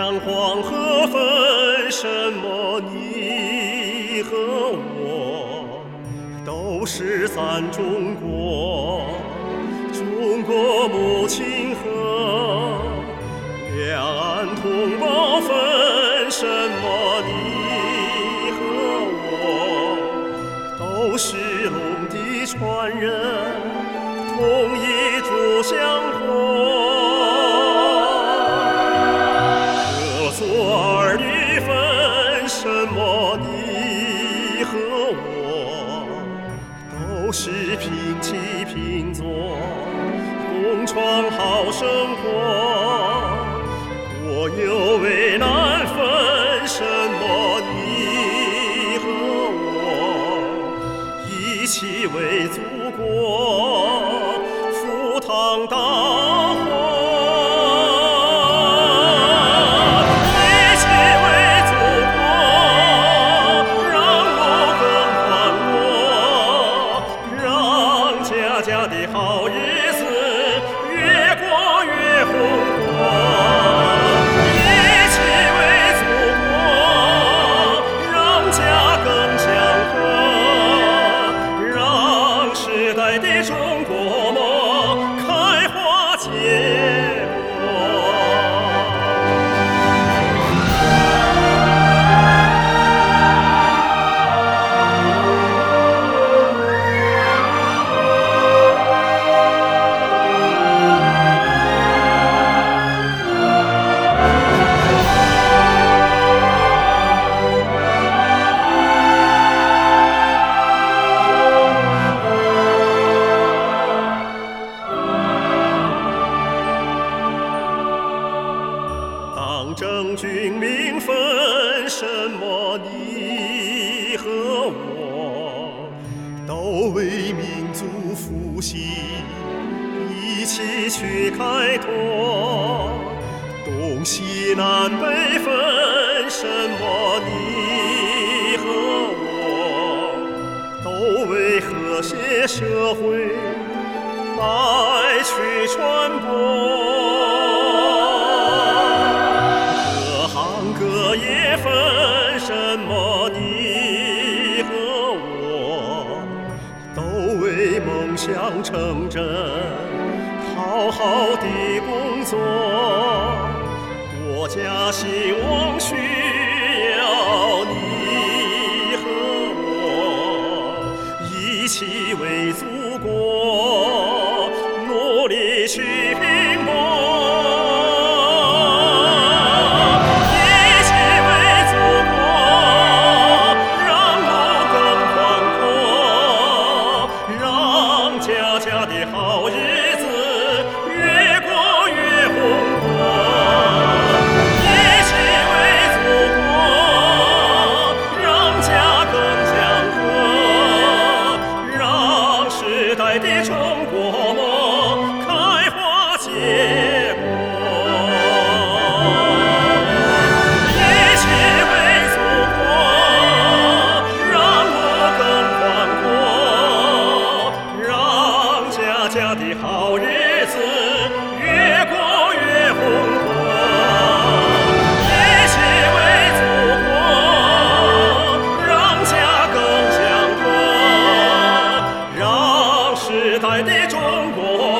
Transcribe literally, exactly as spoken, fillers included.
将黄河分，什么你和我都是咱中国，中国母亲河，两岸同胞分，什么你和我都是龙的传人，同一炷香火。做儿女分，什么你和我都是平起平坐，共创好生活。国有危难分，什么你和我一起为祖国赴汤蹈火。家的好日子越过越红火，一起为祖国让家更祥和，让时代的中国梦开花结果。党政军民分，什么你和我都为民族复兴一起去开拓。东西南北分，什么你和我都为和谐社会爱去传播。各业分，什么你和我都为梦想成真好好的工作。国家兴亡需要你和我一起为祖国努力去拼搏。家的好日子越过越红火，一起为祖国让家更祥和，让时代的中国梦开花结果。一起为祖国让路更宽阔，让家的好日子越过越红火，一起为祖国让家更祥和，让时代的中国